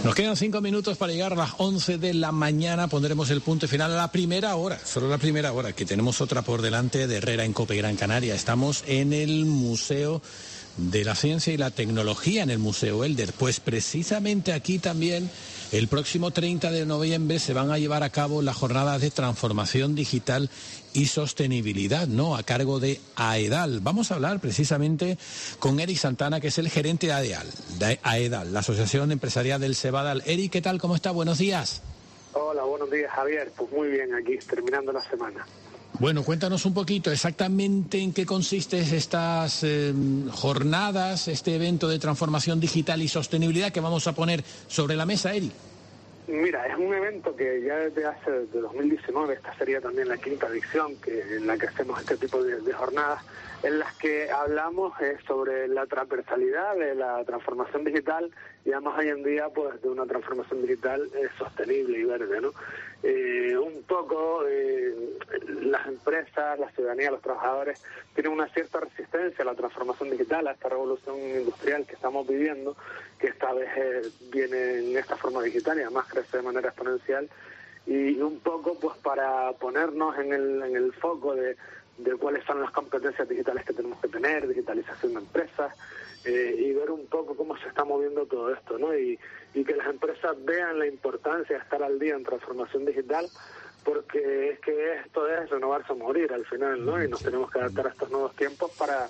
Nos quedan 5 minutos para llegar a las 11 de la mañana. Pondremos el punto final a la primera hora, solo la primera hora, que tenemos otra por delante de Herrera en Cope Gran Canaria. Estamos en el Museo de la Ciencia y la Tecnología, en el Museo Elder. Pues precisamente aquí también, el próximo 30 de noviembre se van a llevar a cabo las jornadas de transformación digital y sostenibilidad, ¿no?, a cargo de AEDAL. Vamos a hablar precisamente con Eric Santana, que es el gerente de AEDAL, la Asociación Empresarial del Cebadal. Eric, ¿qué tal? ¿Cómo está? Buenos días. Hola, buenos días, Javier. Pues muy bien, aquí terminando la semana. Bueno, cuéntanos un poquito exactamente en qué consisten estas jornadas, este evento de transformación digital y sostenibilidad que vamos a poner sobre la mesa, Eric. Mira, es un evento que ya desde 2019, esta sería también la 5ª edición en la que hacemos este tipo de jornadas, en las que hablamos sobre la transversalidad de la transformación digital y además hoy en día pues de una transformación digital sostenible y verde, ¿no? Un poco las empresas, la ciudadanía, los trabajadores tienen una cierta resistencia a la transformación digital, a esta revolución industrial que estamos viviendo, que esta vez viene en esta forma digital y además crece de manera exponencial, y un poco pues para ponernos en el foco de cuáles son las competencias digitales que tenemos que tener, digitalización de empresas, y ver un poco cómo se está moviendo todo esto, ¿no? Y que las empresas vean la importancia de estar al día en transformación digital, porque es que esto es renovarse o morir al final, ¿no? Y nos tenemos que adaptar a estos nuevos tiempos para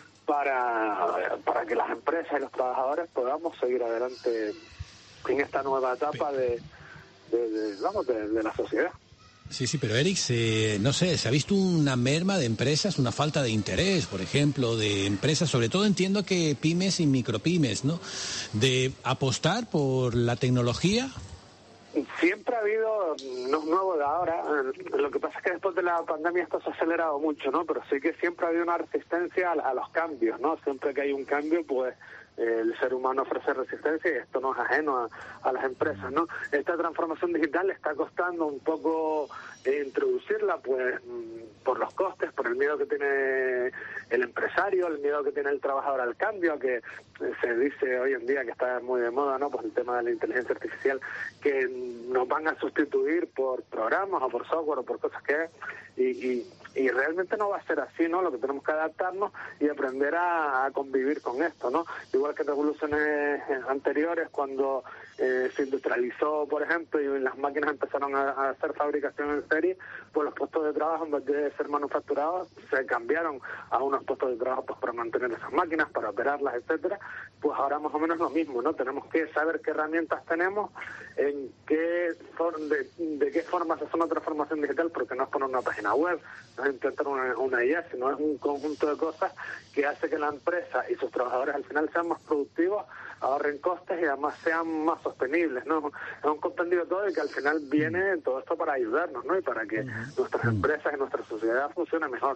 que las empresas y los trabajadores podamos seguir adelante en esta nueva etapa de la sociedad. Sí, pero Eric, no sé, ¿se ha visto una merma de empresas, una falta de interés, por ejemplo, de empresas, sobre todo entiendo que pymes y micropymes, ¿no?, de apostar por la tecnología? Siempre ha habido, no es nuevo de ahora, lo que pasa es que después de la pandemia esto se ha acelerado mucho, ¿no? Pero sí que siempre ha habido una resistencia a los cambios, ¿no? Siempre que hay un cambio, pues el ser humano ofrece resistencia y esto no es ajeno a las empresas, ¿no? Esta transformación digital le está costando un poco introducirla, pues por los costes, por el miedo que tiene el empresario, el miedo que tiene el trabajador al cambio, que se dice hoy en día que está muy de moda, ¿no? Pues el tema de la inteligencia artificial, que nos van a sustituir por programas o por software o por cosas y realmente no va a ser así, ¿no? Lo que tenemos que adaptarnos y aprender a convivir con esto, ¿no? Igual que revoluciones anteriores, cuando se industrializó, por ejemplo, y las máquinas empezaron a hacer fabricación en serie, pues los puestos de trabajo, en vez de ser manufacturados, se cambiaron a unos puestos de trabajo pues para mantener esas máquinas, para operarlas, etcétera. Pues ahora más o menos lo mismo, ¿no? Tenemos que saber qué herramientas tenemos, de qué forma se hace una transformación digital, porque no es poner una página web, no es intentar una IA, sino es un conjunto de cosas que hace que la empresa y sus trabajadores al final sean más productivos, ahorren costes y además sean más sostenibles, ¿no? Es un compendio todo y que al final viene todo esto para ayudarnos, ¿no? Y para que nuestras empresas y nuestra sociedad funcione mejor.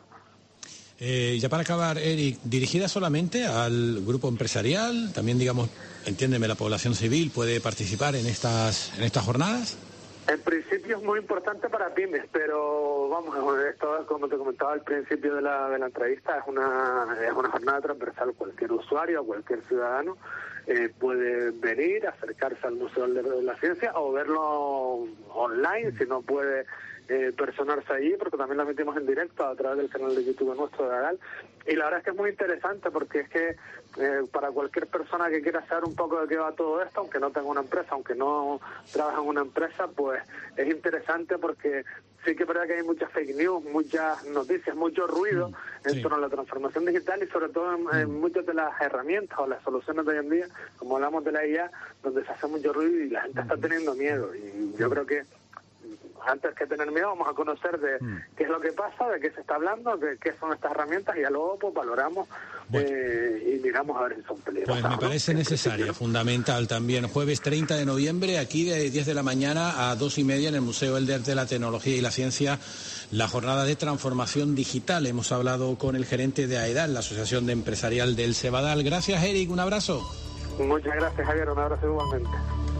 Ya para acabar, Eric, ¿dirigida solamente al grupo empresarial? También, digamos, entiéndeme, la población civil puede participar en estas jornadas. En principio es muy importante para pymes, pero vamos, esto, como te comentaba al principio de la entrevista, es una jornada transversal. Cualquier usuario, cualquier ciudadano puede venir, acercarse al Museo de la Ciencia o verlo online, si no puede personarse allí, porque también la metimos en directo a través del canal de YouTube nuestro de AEDAL. Y la verdad es que es muy interesante, porque es que para cualquier persona que quiera saber un poco de qué va todo esto, aunque no tenga una empresa, aunque no trabaje en una empresa, pues es interesante, porque sí que es verdad que hay muchas fake news, muchas noticias, mucho ruido en torno a la transformación digital y sobre todo en muchas de las herramientas o las soluciones de hoy en día, como hablamos de la IA, donde se hace mucho ruido y la gente está teniendo miedo. Y yo creo que antes que tener miedo vamos a conocer de qué es lo que pasa, de qué se está hablando, de qué son estas herramientas, y ya luego pues valoramos y miramos a ver si son peligrosas. Pues me parece necesaria, fundamental también. Jueves 30 de noviembre, aquí de 10 de la mañana a 2:30 en el Museo Elder de la Tecnología y la Ciencia, la jornada de transformación digital. Hemos hablado con el gerente de AEDAL, la Asociación Empresarial del Cebadal. Gracias, Eric, un abrazo. Muchas gracias, Javier, un abrazo igualmente.